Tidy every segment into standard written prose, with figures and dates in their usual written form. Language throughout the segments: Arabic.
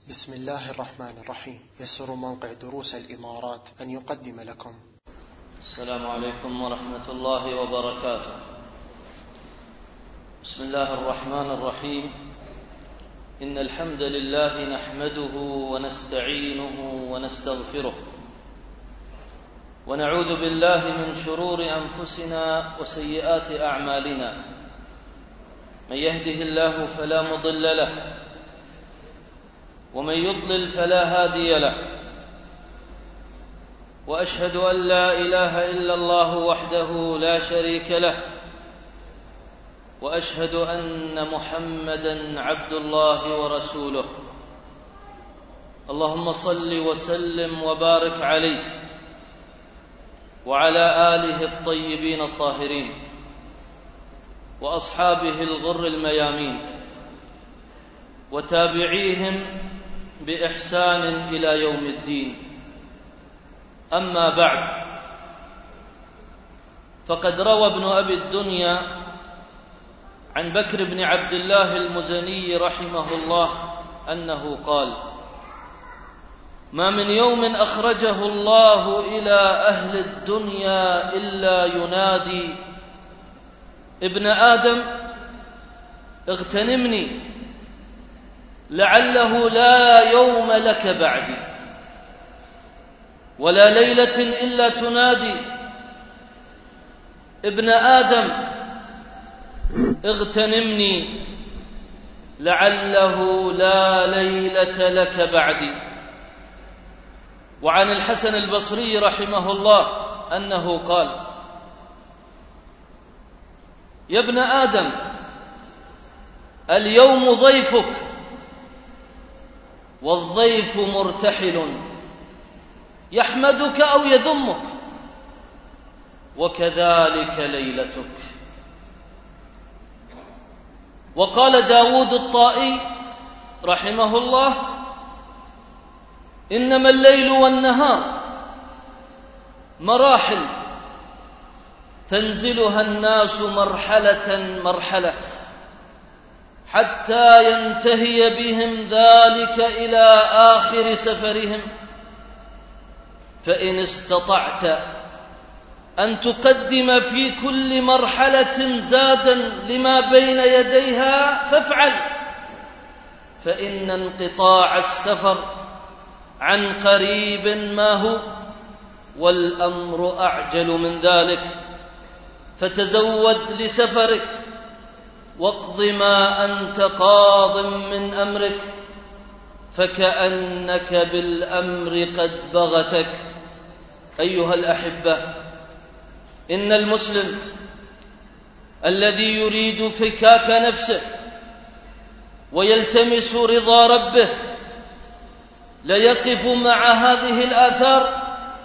بسم الله الرحمن الرحيم. يسر موقع دروس الإمارات أن يقدم لكم. السلام عليكم ورحمة الله وبركاته. بسم الله الرحمن الرحيم. إن الحمد لله نحمده ونستعينه ونستغفره، ونعوذ بالله من شرور أنفسنا وسيئات أعمالنا. من يهده الله فلا مضل له، ومن يضلل فلا هادي له. وأشهد أن لا إله إلا الله وحده لا شريك له، وأشهد أن محمدًا عبد الله ورسوله. اللهم صل وسلم وبارك عليه وعلى آله الطيبين الطاهرين وأصحابه الغر الميامين وتابعيهم بإحسان إلى يوم الدين. أما بعد، فقد روى ابن أبي الدنيا عن بكر بن عبد الله المزني رحمه الله أنه قال: ما من يوم أخرجه الله إلى أهل الدنيا إلا ينادي: ابن آدم اغتنمني، لعله لا يوم لك بعدي، ولا ليلة إلا تنادي: ابن آدم اغتنمني، لعله لا ليلة لك بعدي. وعن الحسن البصري رحمه الله أنه قال: يا ابن آدم، اليوم ضيفك، والضيف مرتحل، يحمدك أو يذمك، وكذلك ليلتك. وقال داود الطائي رحمه الله: إنما الليل والنهار مراحل تنزلها الناس مرحلة مرحلة، حتى ينتهي بهم ذلك إلى آخر سفرهم. فإن استطعت أن تقدم في كل مرحلة زادا لما بين يديها فافعل، فإن انقطاع السفر عن قريب ما هو، والأمر أعجل من ذلك. فتزود لسفرك، واقض ما أنت قاض من أمرك، فكأنك بالأمر قد بغتك. أيها الأحبة، إن المسلم الذي يريد فكاك نفسه ويلتمس رضا ربه ليقف مع هذه الآثار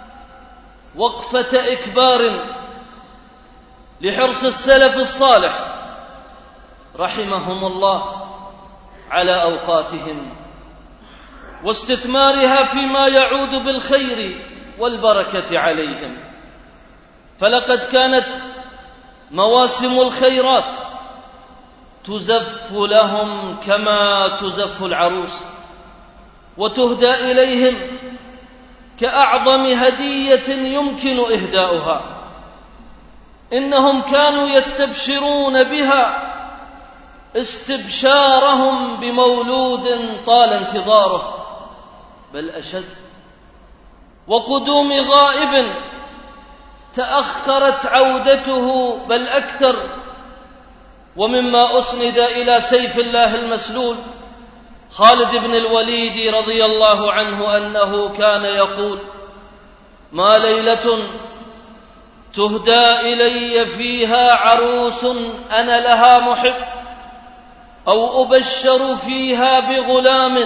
وقفة إكبار لحرص السلف الصالح رحمهم الله على أوقاتهم واستثمارها فيما يعود بالخير والبركة عليهم. فلقد كانت مواسم الخيرات تزف لهم كما تزف العروس، وتهدى إليهم كأعظم هدية يمكن إهداؤها. إنهم كانوا يستبشرون بها استبشارهم بمولود طال انتظاره، بل أشد، وقدوم غائب تأخرت عودته بل أكثر. ومما أسند إلى سيف الله المسلول خالد بن الوليد رضي الله عنه أنه كان يقول: ما ليلة تهدى إلي فيها عروس أنا لها محب، أو أبشر فيها بغلام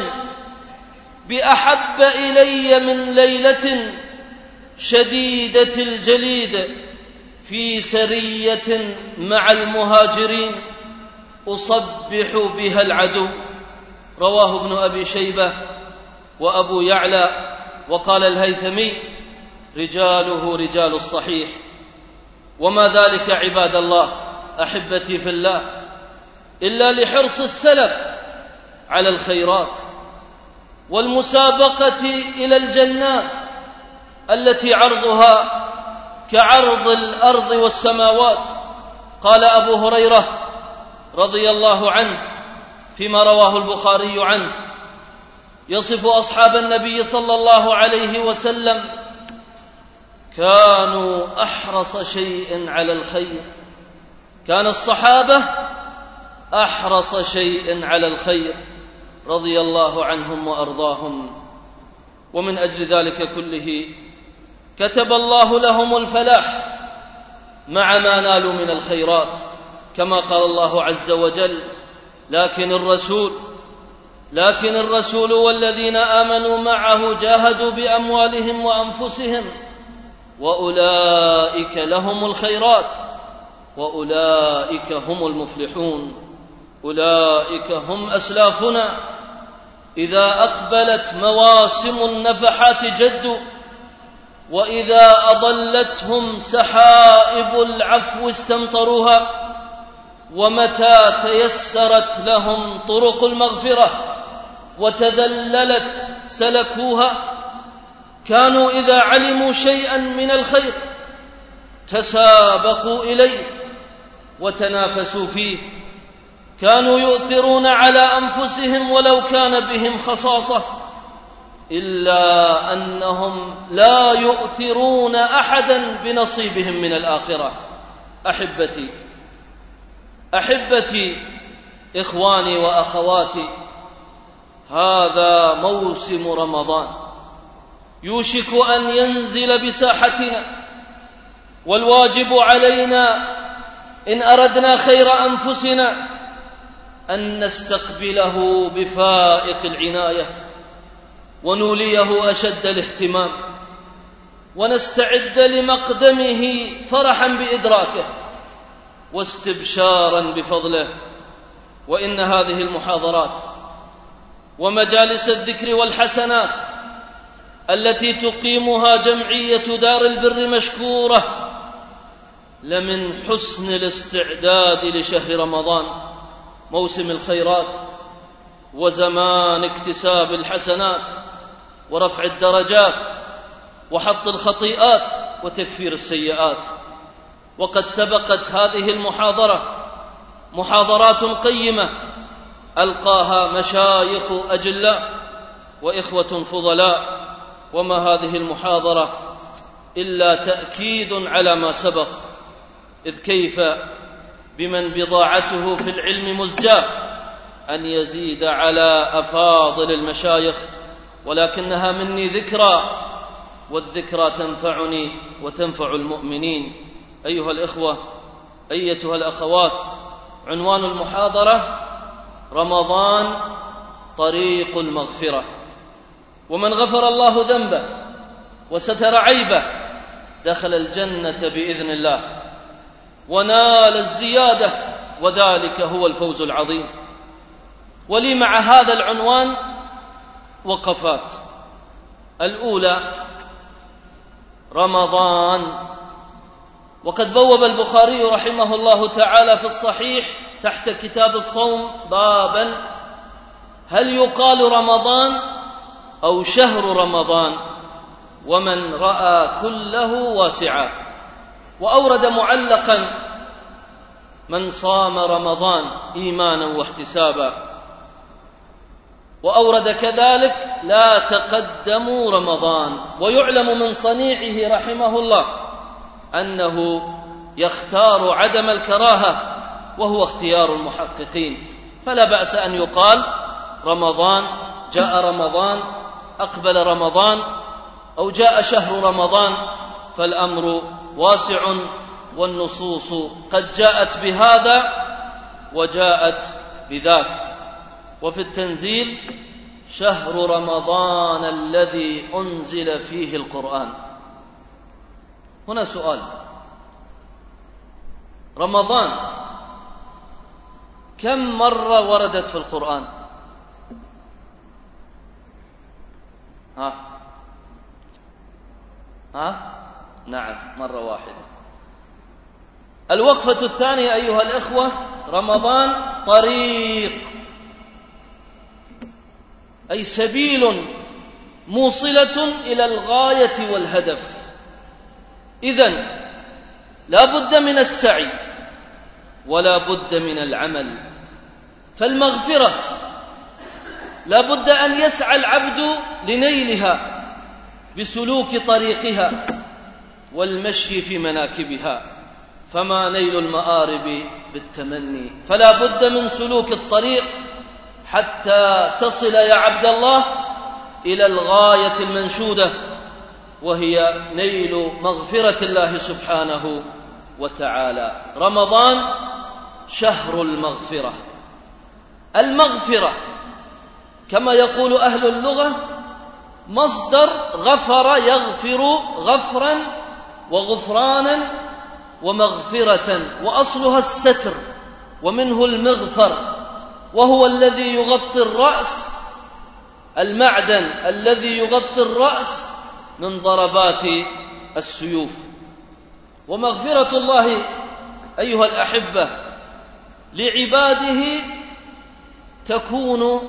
بأحب إلي من ليلة شديدة الجليد في سرية مع المهاجرين أصبح بها العدو. رواه ابن أبي شيبة وأبو يعلى. وقال الهيثمي: رجاله رجال الصحيح. وما ذلك عباد الله أحبتي في الله إلا لحرص السلف على الخيرات والمسابقة إلى الجنات التي عرضها كعرض الأرض والسماوات. قال أبو هريرة رضي الله عنه فيما رواه البخاري عنه يصف أصحاب النبي صلى الله عليه وسلم: كانوا أحرص شيء على الخير، كان الصحابة أحرص شيء على الخير رضي الله عنهم وأرضاهم. ومن أجل ذلك كله كتب الله لهم الفلاح مع ما نالوا من الخيرات، كما قال الله عز وجل: لكن الرسول والذين آمنوا معه جاهدوا بأموالهم وأنفسهم وأولئك لهم الخيرات وأولئك هم المفلحون. أولئك هم أسلافنا إذا أقبلت مواسم النفحات جدوا، وإذا أضلتهم سحائب العفو استمطروها، ومتى تيسرت لهم طرق المغفرة وتذللت سلكوها. كانوا إذا علموا شيئا من الخير تسابقوا إليه وتنافسوا فيه، كانوا يؤثرون على أنفسهم ولو كان بهم خصاصة، إلا أنهم لا يؤثرون أحدا بنصيبهم من الآخرة. أحبتي إخواني وأخواتي، هذا موسم رمضان يوشك أن ينزل بساحتنا، والواجب علينا إن أردنا خير أنفسنا أن نستقبله بفائق العناية ونوليه أشد الاهتمام، ونستعد لمقدمه فرحا بإدراكه واستبشارا بفضله. وإن هذه المحاضرات ومجالس الذكر والحسنات التي تقيمها جمعية دار البر مشكورة لمن حسن الاستعداد لشهر رمضان، موسم الخيرات وزمان اكتساب الحسنات ورفع الدرجات وحط الخطيئات وتكفير السيئات. وقد سبقت هذه المحاضرة محاضرات قيمة ألقاها مشايخ أجلاء وإخوة فضلاء، وما هذه المحاضرة إلا تأكيد على ما سبق، إذ كيف بمن بضاعته في العلم مزجاة أن يزيد على أفاضل المشايخ، ولكنها مني ذكرى، والذكرى تنفعني وتنفع المؤمنين. أيها الإخوة، أيتها الأخوات، عنوان المحاضرة: رمضان طريق المغفرة. ومن غفر الله ذنبه وستر عيبه دخل الجنة بإذن الله ونال الزيادة، وذلك هو الفوز العظيم. ولي مع هذا العنوان وقفات. الأولى: رمضان. وقد بوب البخاري رحمه الله تعالى في الصحيح تحت كتاب الصوم بابا: هل يقال رمضان أو شهر رمضان؟ ومن رأى كله واسعا. وأورد معلقا: من صام رمضان إيمانا واحتسابا. وأورد كذلك: لا تقدموا رمضان. ويعلم من صنيعه رحمه الله أنه يختار عدم الكراهة، وهو اختيار المحققين، فلا بأس أن يقال رمضان، جاء رمضان، أقبل رمضان، أو جاء شهر رمضان، فالأمر واسع، والنصوص قد جاءت بهذا وجاءت بذاك. وفي التنزيل: شهر رمضان الذي أنزل فيه القرآن. هنا سؤال: رمضان كم مرة وردت في القرآن؟ نعم، مرة واحدة. الوقفة الثانية أيها الإخوة: رمضان طريق. أي سبيل موصلة إلى الغاية والهدف. إذن لا بد من السعي ولا بد من العمل. فالمغفرة لا بد أن يسعى العبد لنيلها بسلوك طريقها والمشي في مناكبها، فما نيل المآرب بالتمني، فلا بد من سلوك الطريق حتى تصل يا عبد الله إلى الغاية المنشودة، وهي نيل مغفرة الله سبحانه وتعالى. رمضان شهر المغفرة. المغفرة كما يقول أهل اللغة مصدر غفر يغفر غفرا وغفرانا ومغفرة، وأصلها الستر، ومنه المغفر، وهو الذي يغطي الرأس، المعدن الذي يغطي الرأس من ضربات السيوف. ومغفرة الله أيها الأحبة لعباده تكون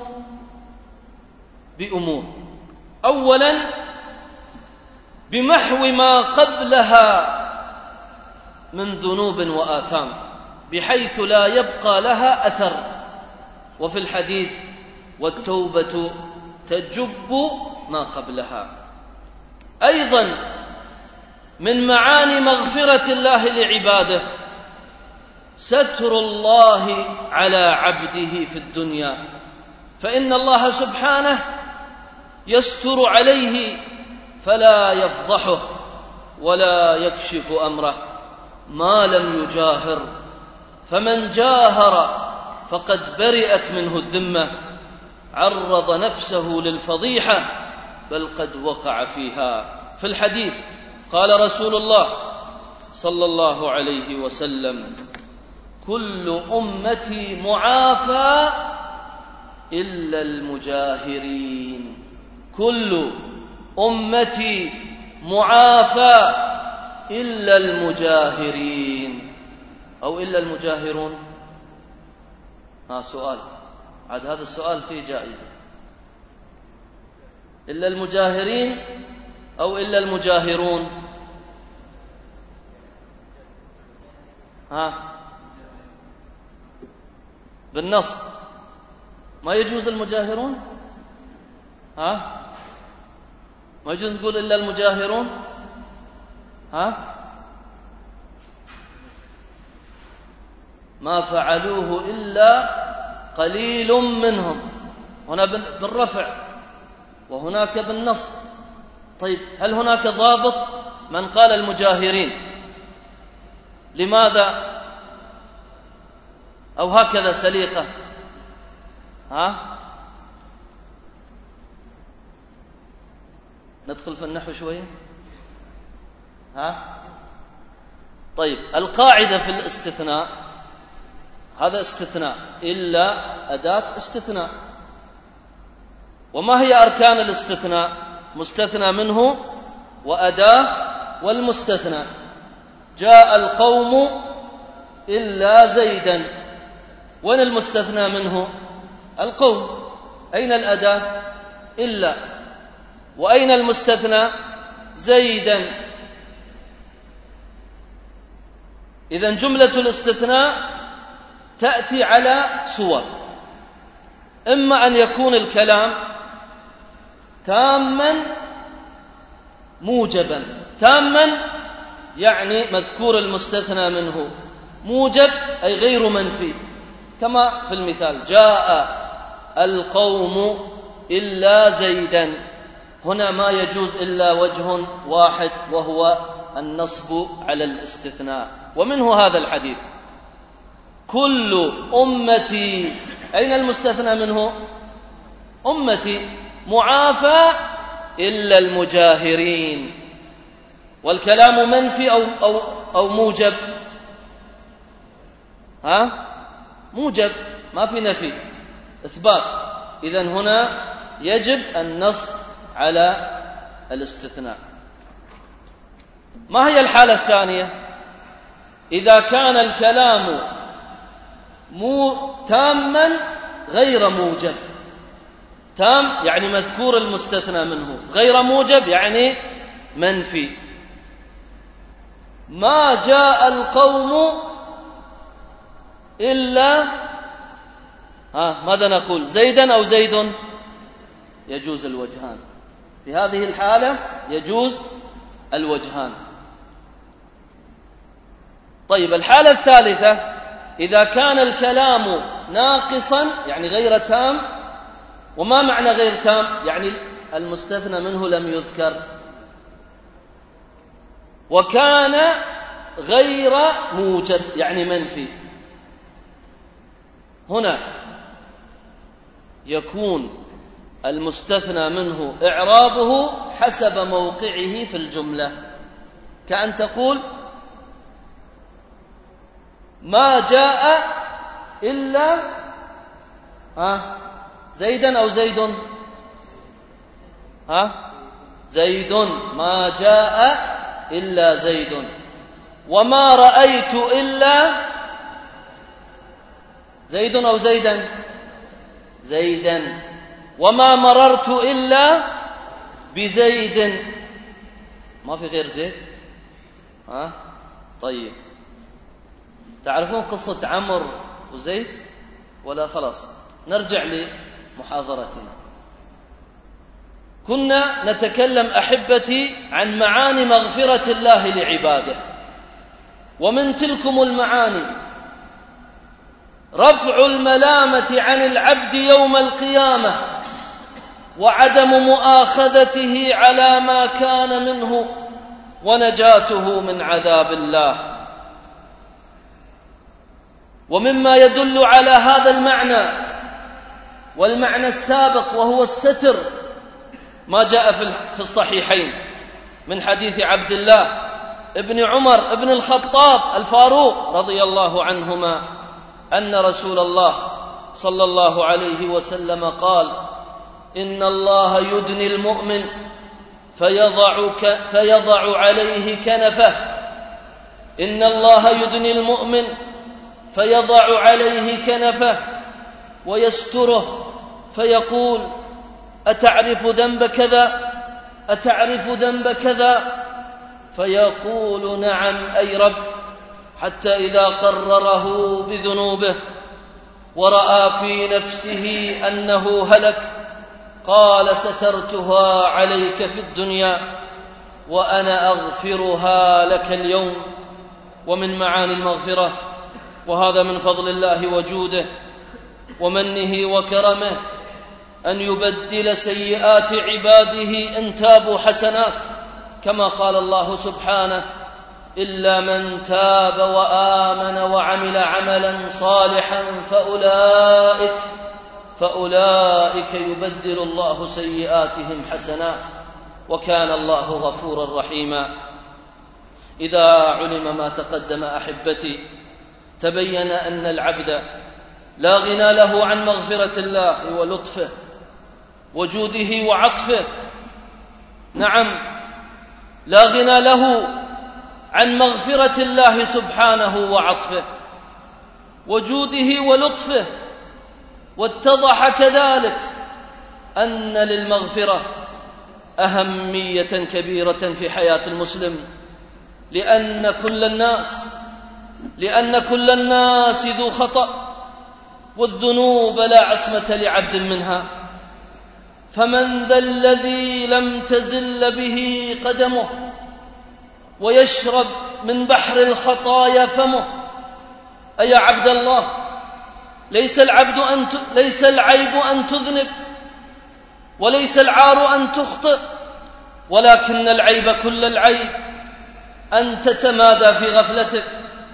بأمور: أولا بمحو ما قبلها من ذنوب وآثام بحيث لا يبقى لها أثر، وفي الحديث: والتوبة تجب ما قبلها. أيضا من معاني مغفرة الله لعباده ستر الله على عبده في الدنيا، فإن الله سبحانه يستر عليه فلا يفضحه ولا يكشف أمره ما لم يجاهر، فمن جاهر فقد برئت منه الذمة، عرض نفسه للفضيحة بل قد وقع فيها. في الحديث قال رسول الله صلى الله عليه وسلم: كل أمتي معافى إلا المجاهرين. كل أمتي معافى إلا المجاهرين، أو إلا المجاهرون. سؤال عاد، هذا السؤال فيه جائزة: إلا المجاهرين أو إلا المجاهرون؟ بالنصب ما يجوز المجاهرون؟ ما يجوز نقول إلا المجاهرون؟ ما فعلوه إلا قليل منهم، هنا بالرفع وهناك بالنصب. طيب هل هناك ضابط من قال المجاهرين؟ لماذا؟ أو هكذا سليقة؟ ندخل في النحو شوية. طيب القاعدة في الاستثناء، هذا استثناء، إلا أداة استثناء. وما هي أركان الاستثناء؟ مستثنى منه وأداة والمستثنى. جاء القوم إلا زيدا، وين المستثنى منه؟ القوم. أين الأداة؟ إلا. وأين المستثنى؟ زيدا. إذن جملة الاستثناء تأتي على صور: إما أن يكون الكلام تاما موجبا. تاما يعني مذكور المستثنى منه، موجب أي غير منفي، كما في المثال: جاء القوم إلا زيدا. هنا ما يجوز إلا وجه واحد وهو النصب على الاستثناء. ومنه هذا الحديث: كل أمتي، أين المستثنى منه؟ أمتي معافى إلا المجاهرين. والكلام منفي أو موجب؟ موجب، ما في نفي، إثبات. إذن هنا يجب النصب على الاستثناء. ما هي الحالة الثانية؟ إذا كان الكلام تاما غير موجب، تام يعني مذكور المستثنى منه، غير موجب يعني منفي. ما جاء القوم إلا ماذا نقول؟ زيدا أو زيد؟ يجوز الوجهان، في هذه الحالة يجوز الوجهان. طيب الحالة الثالثة، إذا كان الكلام ناقصا يعني غير تام. وما معنى غير تام؟ يعني المستثنى منه لم يذكر، وكان غير موجب يعني منفي. هنا يكون المستثنى منه إعرابه حسب موقعه في الجملة، كأن تقول ما جاء إلا زيدا أو زيد؟ زيد، ما جاء إلا زيد. وما رأيت إلا زيد أو زيدا؟ زيدا. وما مررت إلا بزيد، ما في غير زيد. طيب تعرفون قصة عمرو وزيد ولا خلاص؟ نرجع لمحاضرتنا. كنا نتكلم أحبتي عن معاني مغفرة الله لعباده، ومن تلكم المعاني رفع الملامة عن العبد يوم القيامة، وعدم مؤاخذته على ما كان منه، ونجاته من عذاب الله. ومما يدل على هذا المعنى والمعنى السابق وهو الستر ما جاء في الصحيحين من حديث عبد الله ابن عمر ابن الخطاب الفاروق رضي الله عنهما أن رسول الله صلى الله عليه وسلم قال: إن الله يدني المؤمن فيضع عليه كنفه. إن الله يدني المؤمن فيضع عليه كنفه ويستره، فيقول: أتعرف ذنب كذا؟ أتعرف ذنب كذا؟ فيقول: نعم أي رب. حتى إذا قرره بذنوبه ورأى في نفسه أنه هلك قال: سترتها عليك في الدنيا وأنا أغفرها لك اليوم. ومن معاني المغفرة، وهذا من فضل الله وجوده ومنه وكرمه، أن يبدل سيئات عباده إن تابوا حسنات، كما قال الله سبحانه: إلا من تاب وآمن وعمل عملا صالحا فأولئك يبدل الله سيئاتهم حسنات، وكان الله غفورا رحيما. إذا علم ما تقدم أحبتي، تبين أن العبد لا غنى له عن مغفرة الله ولطفه وجوده وعطفه. نعم، لا غنى له عن مغفرة الله سبحانه وعطفه وجوده ولطفه. واتضح كذلك أن للمغفرة أهمية كبيرة في حياة المسلم، لأن كل الناس ذو خطأ، والذنوب لا عصمة لعبد منها. فمن ذا الذي لم تزل به قدمه ويشرب من بحر الخطايا فمه؟ أي عبد الله، ليس العيب أن تذنب، وليس العار أن تخطئ، ولكن العيب كل العيب أن تتمادى في غفلتك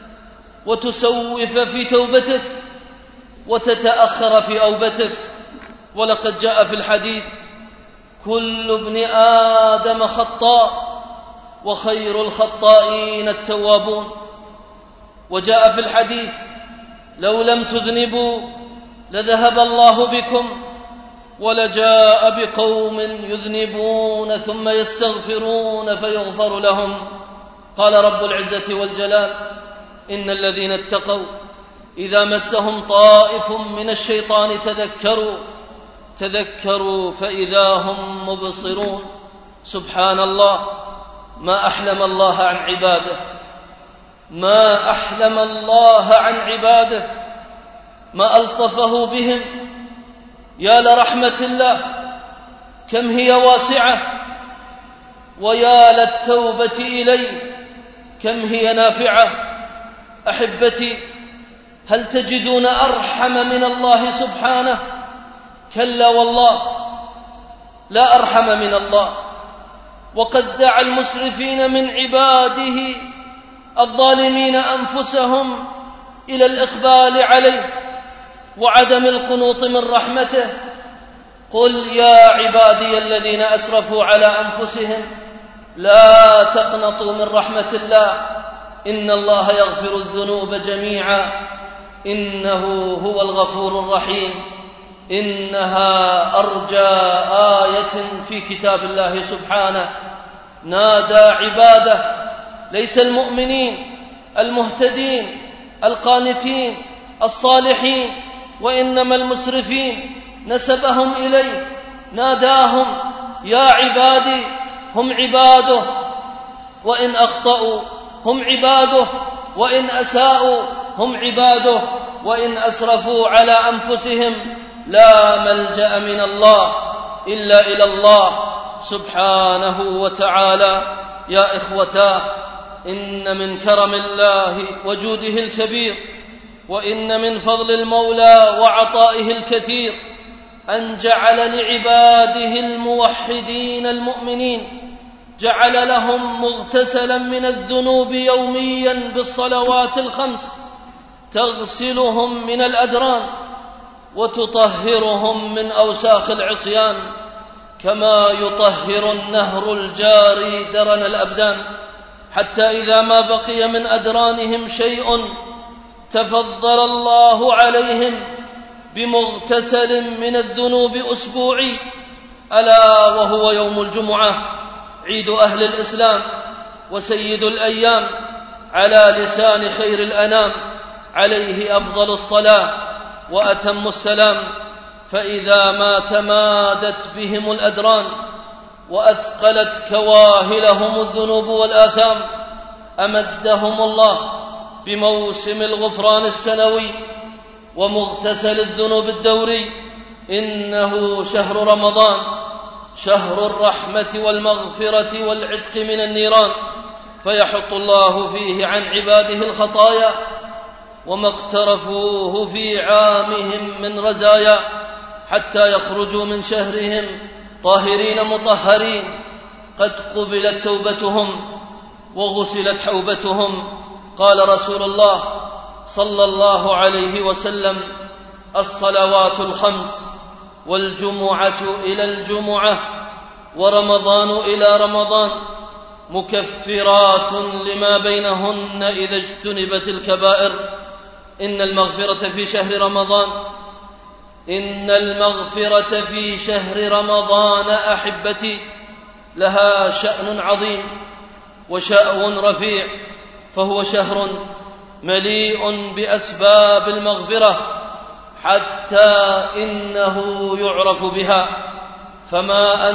وتسوف في توبتك وتتأخر في أوبتك. ولقد جاء في الحديث: كل ابن آدم خطاء وخير الخطائين التوابون. وجاء في الحديث: لو لم تذنبوا لذهب الله بكم ولجاء بقوم يذنبون ثم يستغفرون فيغفر لهم. قال رب العزة والجلال: إن الذين اتقوا إذا مسهم طائف من الشيطان تذكروا فإذا هم مبصرون. سبحان الله، ما أحلم الله عن عباده، ما أحلم الله عن عباده، ما ألطفه بهم. يا لرحمة الله كم هي واسعة، ويا للتوبة إليه كم هي نافعة. أحبتي، هل تجدون أرحم من الله سبحانه؟ كلا والله، لا أرحم من الله. وقد دعا المسرفين من عباده الظالمين أنفسهم إلى الإقبال عليه وعدم القنوط من رحمته. قل يا عبادي الذين أسرفوا على أنفسهم لا تقنطوا من رحمة الله، إن الله يغفر الذنوب جميعا إنه هو الغفور الرحيم. إنها أرجى آية في كتاب الله سبحانه، نادى عباده، ليس المؤمنين المهتدين القانتين الصالحين، وإنما المسرفين، نسبهم إليه، ناداهم يا عبادي، هم عباده، وإن أخطأوا هم عباده، وإن أساءوا هم عباده، وإن أسرفوا على أنفسهم لا ملجأ من الله إلا إلى الله سبحانه وتعالى. يا إخوتاه، إن من كرم الله وجوده الكبير، وإن من فضل المولى وعطائه الكثير أن جعل لعباده الموحدين المؤمنين، جعل لهم مغتسلا من الذنوب يوميا بالصلوات الخمس، تغسلهم من الأدران وتطهرهم من أوساخ العصيان، كما يطهر النهر الجاري درن الأبدان، حتى إذا ما بقي من أدرانهم شيء تفضل الله عليهم بمغتسل من الذنوب أسبوعي، ألا وهو يوم الجمعة، عيد أهل الإسلام وسيد الأيام، على لسان خير الأنام، عليه أفضل الصلاة وأتم السلام. فإذا ما تمادت بهم الأدران وأثقلت كواهلهم الذنوب والآثام، أمدهم الله بموسم الغفران السنوي ومغتسل الذنوب الدوري. إنه شهر رمضان، شهر الرحمة والمغفرة والعتق من النيران، فيحط الله فيه عن عباده الخطايا وما اقترفوه في عامهم من رزايا، حتى يخرجوا من شهرهم طاهرين مطهرين، قد قبلت توبتهم وغسلت حوبتهم. قال رسول الله صلى الله عليه وسلم: الصلوات الخمس، والجمعة إلى الجمعة، ورمضان إلى رمضان، مكفرات لما بينهن إذا اجتنبت الكبائر. إن المغفرة في شهر رمضان، إن المغفرة في شهر رمضان أحبتي لها شأن عظيم وشأن رفيع، فهو شهر مليء بأسباب المغفرة حتى إنه يعرف بها، فما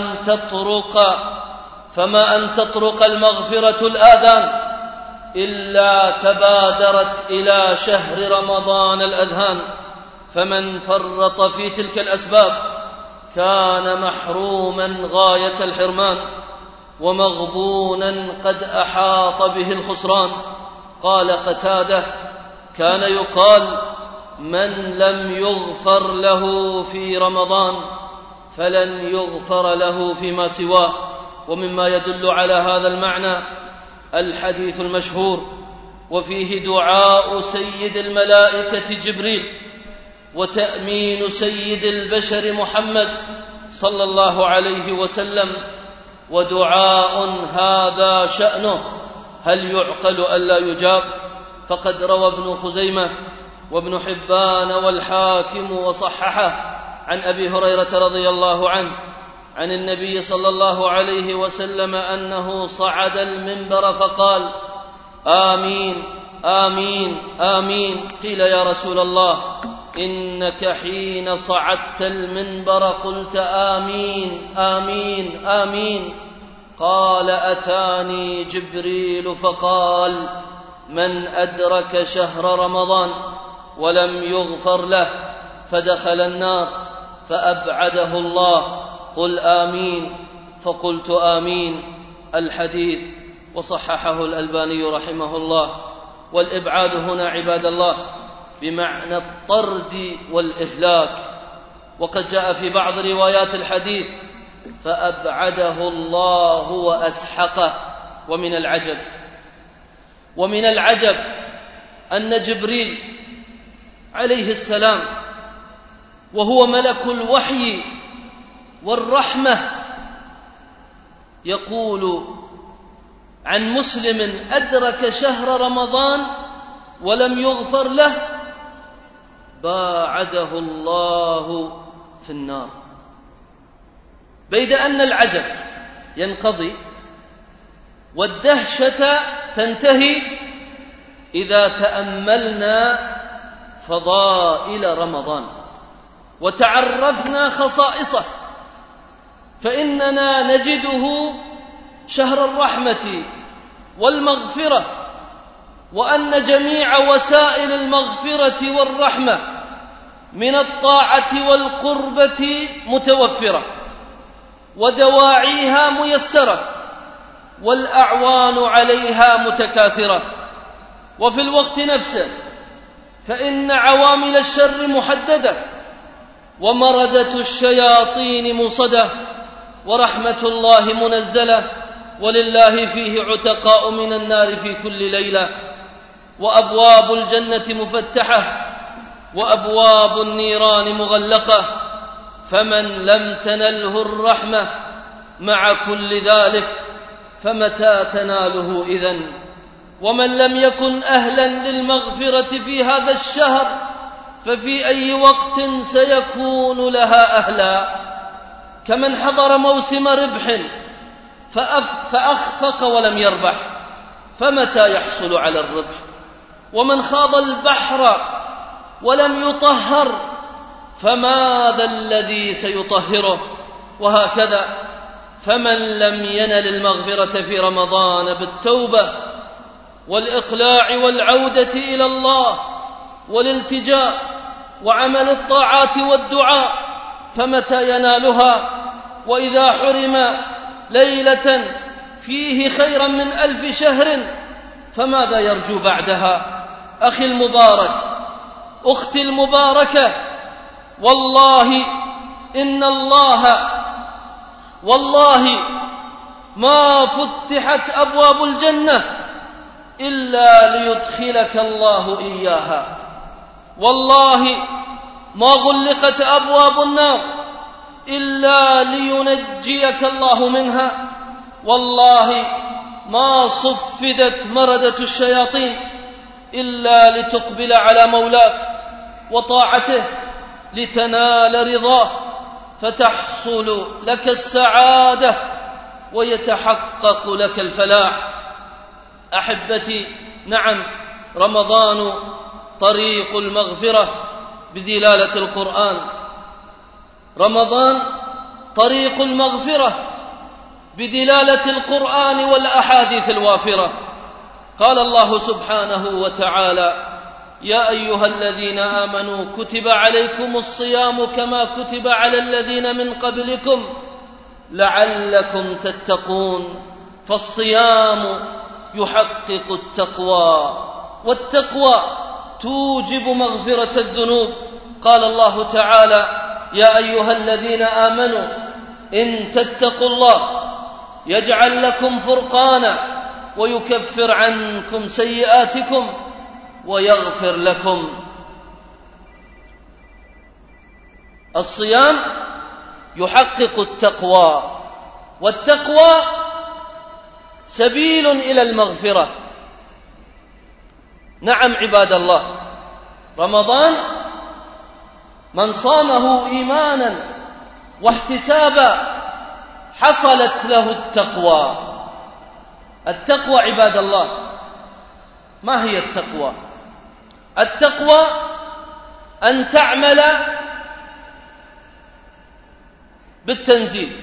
أن تطرق المغفرة الآذان إلا تبادرت إلى شهر رمضان الأذهان، فمن فرط في تلك الأسباب كان محروما غاية الحرمان ومغبونا قد أحاط به الخسران. قال قتادة: كان يقال: من لم يغفر له في رمضان فلن يغفر له فيما سواه. ومما يدل على هذا المعنى الحديث المشهور وفيه دعاء سيد الملائكة جبريل وتأمين سيد البشر محمد صلى الله عليه وسلم، ودعاء هذا شأنه هل يعقل ألا يجاب؟ فقد روى ابن خزيمة وابن حبان والحاكم وصححه عن أبي هريرة رضي الله عنه عن النبي صلى الله عليه وسلم أنه صعد المنبر فقال: آمين آمين آمين. قيل: يا رسول الله إنك حين صعدت المنبر قلت آمين آمين آمين. قال أتاني جبريل فقال من أدرك شهر رمضان ولم يغفر له فدخل النار فأبعده الله. قل آمين. فقلت آمين. الحديث وصححه الألباني رحمه الله. والإبعاد هنا عباد الله بمعنى الطرد والإهلاك، وقد جاء في بعض روايات الحديث فأبعده الله وأسحقه. ومن العجب أن جبريل عليه السلام وهو ملك الوحي والرحمة يقول عن مسلم أدرك شهر رمضان ولم يغفر له باعده الله في النار. بيد أن العجب ينقضي والدهشة تنتهي إذا تأملنا فضائل رمضان وتعرفنا خصائصه، فإننا نجده شهر الرحمة والمغفرة، وأن جميع وسائل المغفرة والرحمة من الطاعة والقربة متوفرة، ودواعيها ميسرة، والأعوان عليها متكاثرة. وفي الوقت نفسه فإن عوامل الشر محددة، ومردة الشياطين مصدة، ورحمة الله منزلة، ولله فيه عتقاء من النار في كل ليلة، وأبواب الجنة مفتحة، وأبواب النيران مغلقة. فمن لم تنله الرحمة مع كل ذلك فمتى تناله إذن؟ ومن لم يكن أهلا للمغفرة في هذا الشهر ففي أي وقت سيكون لها أهلا؟ كمن حضر موسم ربح فأخفق ولم يربح، فمتى يحصل على الربح؟ ومن خاض البحر ولم يطهر فماذا الذي سيطهره؟ وهكذا فمن لم ينل المغفرة في رمضان بالتوبة والإقلاع والعودة إلى الله والالتجاء وعمل الطاعات والدعاء فمتى ينالها؟ وإذا حرم ليلة فيه خيرا من 1000 شهر فماذا يرجو بعدها؟ أخي المبارك، أختي المباركة، والله إن والله ما فتحت أبواب الجنة إلا ليدخلك الله إياها، والله ما غلقت أبواب النار إلا لينجيك الله منها، والله ما صفدت مردة الشياطين إلا لتقبل على مولاك وطاعته لتنال رضاه فتحصل لك السعادة ويتحقق لك الفلاح. أحبتي، نعم، رمضان طريق المغفرة بدلالة القرآن، رمضان طريق المغفرة بدلالة القرآن والأحاديث الوافرة. قال الله سبحانه وتعالى: يا أيها الذين آمنوا كتب عليكم الصيام كما كتب على الذين من قبلكم لعلكم تتقون. فالصيام يحقق التقوى، والتقوى توجب مغفرة الذنوب. قال الله تعالى: يا أيها الذين آمنوا إن تتقوا الله يجعل لكم فرقانا ويكفر عنكم سيئاتكم ويغفر لكم. الصيام يحقق التقوى، والتقوى سبيل إلى المغفرة. نعم عباد الله، رمضان من صامه إيمانا واحتسابا حصلت له التقوى. التقوى عباد الله، ما هي التقوى؟ التقوى أن تعمل بالتنزيل،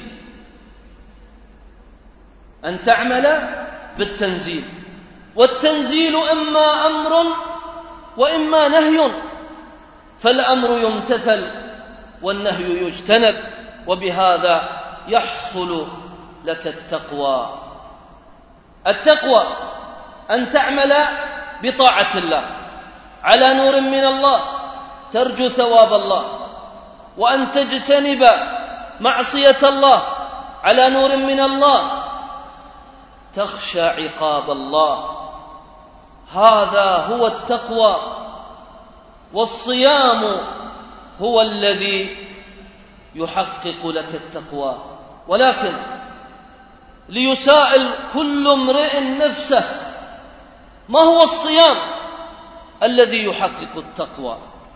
أن تعمل بالتنزيل، والتنزيل إما أمر وإما نهي، فالأمر يمتثل والنهي يجتنب، وبهذا يحصل لك التقوى. التقوى أن تعمل بطاعة الله على نور من الله ترجو ثواب الله، وأن تجتنب معصية الله على نور من الله تخشى عقاب الله. هذا هو التقوى، والصيام هو الذي يحقق لك التقوى. ولكن ليسائل كل امرئ نفسه ما هو الصيام الذي يحقق التقوى؟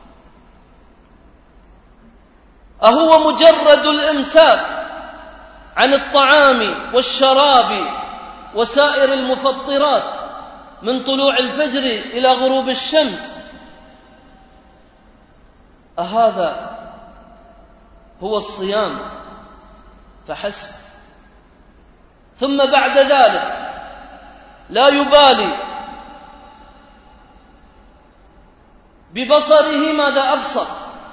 أهو مجرد الإمساك عن الطعام والشراب وسائر المفطرات من طلوع الفجر إلى غروب الشمس؟ أهذا هو الصيام فحسب؟ ثم بعد ذلك لا يبالي ببصره ماذا أبصر،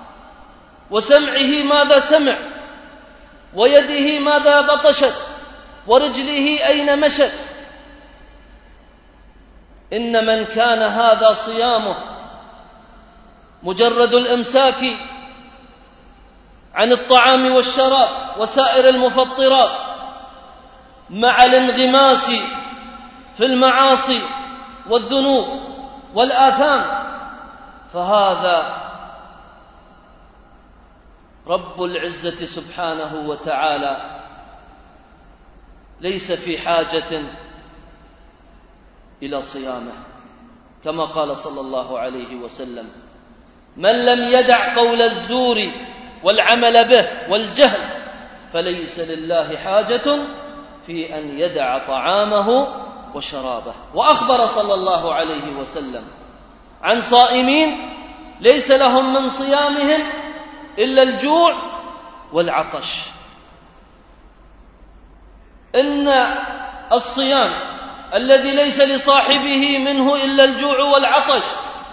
وسمعه ماذا سمع، ويده ماذا بطشت، ورجله أين مشت. إن من كان هذا صيامه مجرد الإمساك عن الطعام والشراب وسائر المفطرات مع الانغماس في المعاصي والذنوب والآثام، فهذا رب العزة سبحانه وتعالى ليس في حاجة إلى صيامه، كما قال صلى الله عليه وسلم: من لم يدع قول الزور والعمل به والجهل فليس لله حاجة في أن يدع طعامه وشرابه. وأخبر صلى الله عليه وسلم عن صائمين ليس لهم من صيامهم إلا الجوع والعطش. إن الصيام الذي ليس لصاحبه منه إلا الجوع والعطش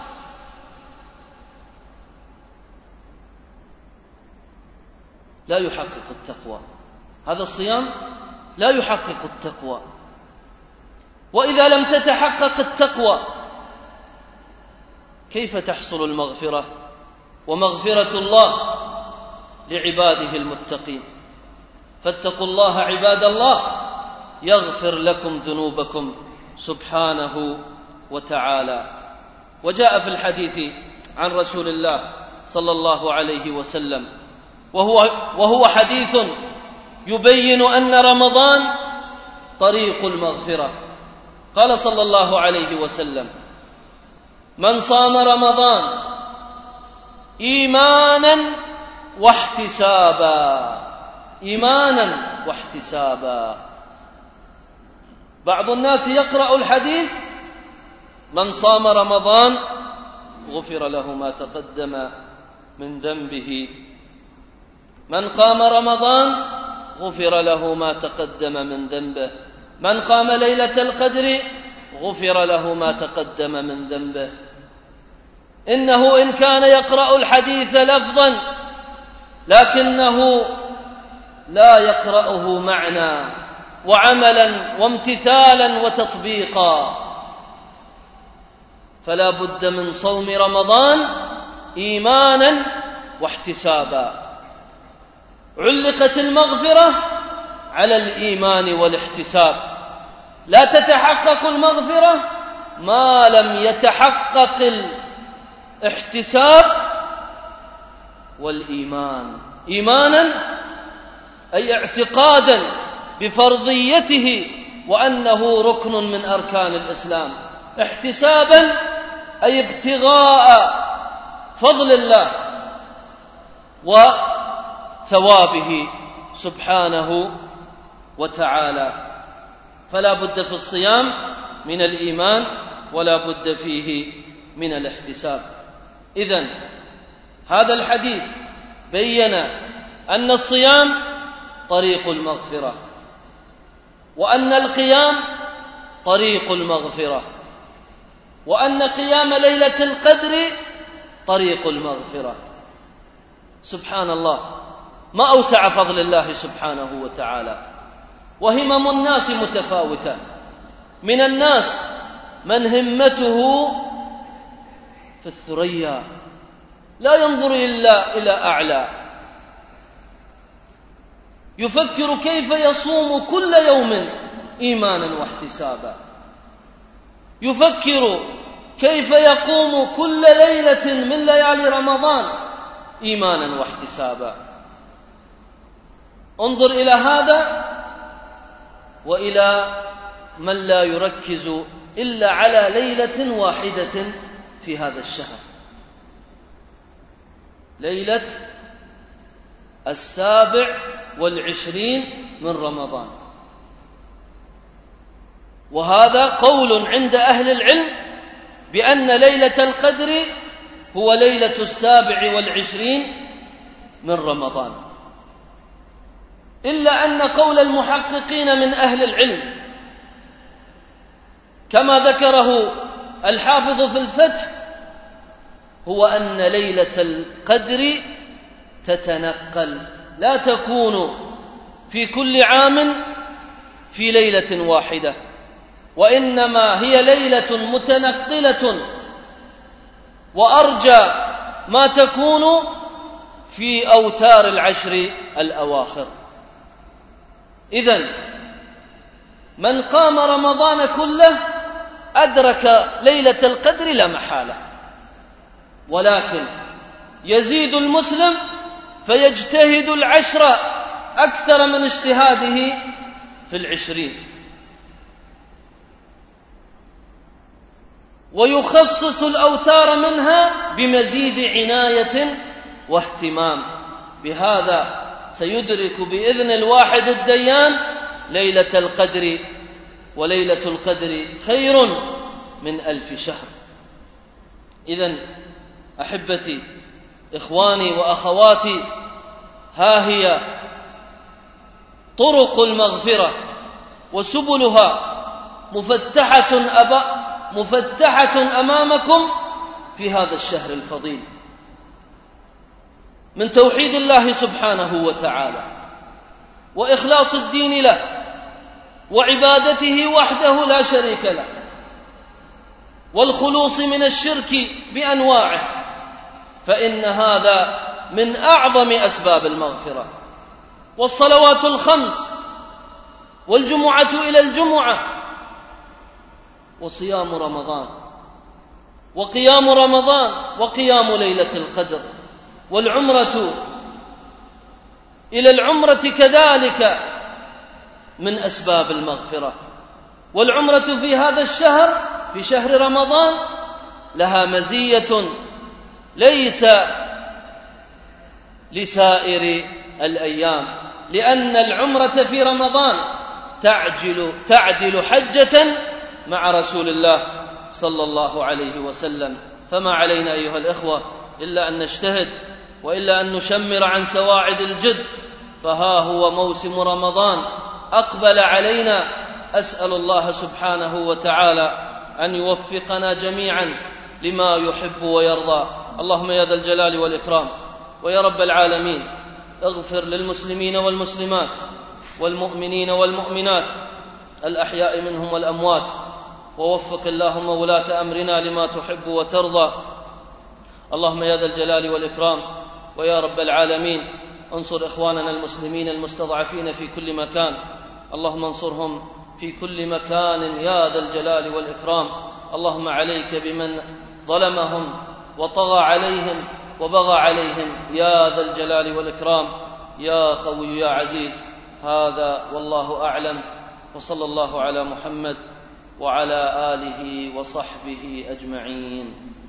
لا يحقق التقوى. هذا الصيام لا يحقق التقوى. وإذا لم تتحقق التقوى كيف تحصل المغفرة ومغفرة الله لعباده المتقين؟ فاتقوا الله عباد الله يغفر لكم ذنوبكم سبحانه وتعالى. وجاء في الحديث عن رسول الله صلى الله عليه وسلم وهو حديث يبين أن رمضان طريق المغفرة. قال صلى الله عليه وسلم: من صام رمضان إيمانا واحتسابا، إيمانا واحتسابا. بعض الناس يقرأ الحديث: من صام رمضان غفر له ما تقدم من ذنبه، من قام رمضان غفر له ما تقدم من ذنبه، من قام ليلة القدر غفر له ما تقدم من ذنبه. إنه إن كان يقرأ الحديث لفظا لكنه لا يقرأه معنى وعملا وامتثالا وتطبيقا، فلا بد من صوم رمضان إيمانا واحتسابا. علقت المغفرة على الإيمان والاحتساب. لا تتحقق المغفرة ما لم يتحقق الاحتساب والإيمان. إيمانا أي اعتقادا بفرضيته وأنه ركن من أركان الإسلام. احتسابا أي ابتغاء فضل الله وثوابه سبحانه وتعالى. فلا بد في الصيام من الإيمان ولا بد فيه من الاحتساب. إذن هذا الحديث بين أن الصيام طريق المغفرة، وأن القيام طريق المغفرة، وأن قيام ليلة القدر طريق المغفرة. سبحان الله، ما أوسع فضل الله سبحانه وتعالى. وهمم الناس متفاوتة، من الناس من همته في الثريا لا ينظر إلا إلى أعلى، يفكر كيف يصوم كل يوم إيمانا واحتسابا، يفكر كيف يقوم كل ليلة من ليالي رمضان إيمانا واحتسابا. انظر إلى هذا وإلى من لا يركز إلا على ليلة واحدة في هذا الشهر، ليلة 27 من رمضان. وهذا قول عند أهل العلم بأن ليلة القدر هو ليلة 27 من رمضان، إلا أن قول المحققين من أهل العلم كما ذكره الحافظ في الفتح هو أن ليلة القدر تتنقل، لا تكون في كل عام في ليلة واحدة، وإنما هي ليلة متنقلة، وأرجى ما تكون في أوتار العشر الأواخر. إذن من قام رمضان كله أدرك ليلة القدر لا محالة، ولكن يزيد المسلم فيجتهد العشر أكثر من اجتهاده في 20، ويخصص الأوتار منها بمزيد عناية واهتمام. بهذا سيدرك بإذن الواحد الديان ليلة القدر، وليلة القدر خير من 1000 شهر. إذن أحبتي، إخواني وأخواتي، ها هي طرق المغفرة وسبلها مفتحة أمامكم في هذا الشهر الفضيل، من توحيد الله سبحانه وتعالى وإخلاص الدين له وعبادته وحده لا شريك له، والخلوص من الشرك بأنواعه، فإن هذا من أعظم أسباب المغفرة. والصلوات الخمس، والجمعة إلى الجمعة، وصيام رمضان، وقيام رمضان، وقيام ليلة القدر، والعمرة إلى العمرة كذلك من أسباب المغفرة. والعمرة في هذا الشهر، في شهر رمضان، لها مزية ليس لسائر الأيام، لأن العمرة في رمضان تعدل حجة مع رسول الله صلى الله عليه وسلم. فما علينا أيها الإخوة إلا أن نجتهد، وإلا أن نشمر عن سواعد الجد، فها هو موسم رمضان أقبل علينا. أسأل الله سبحانه وتعالى أن يوفقنا جميعا لما يحب ويرضى. اللهم يا ذا الجلال والإكرام ويا رب العالمين، اغفر للمسلمين والمسلمات والمؤمنين والمؤمنات الأحياء منهم والأموات، ووفق اللهم ولاة أمرنا لما تحب وترضى. اللهم يا ذا الجلال والإكرام ويا رب العالمين، انصر إخواننا المسلمين المستضعفين في كل مكان، اللهم انصرهم في كل مكان يا ذا الجلال والإكرام. اللهم عليك بمن ظلمهم وطغى عليهم وبغى عليهم يا ذا الجلال والإكرام، يا قوي يا عزيز. هذا والله أعلم، وصلى الله على محمد وعلى آله وصحبه أجمعين.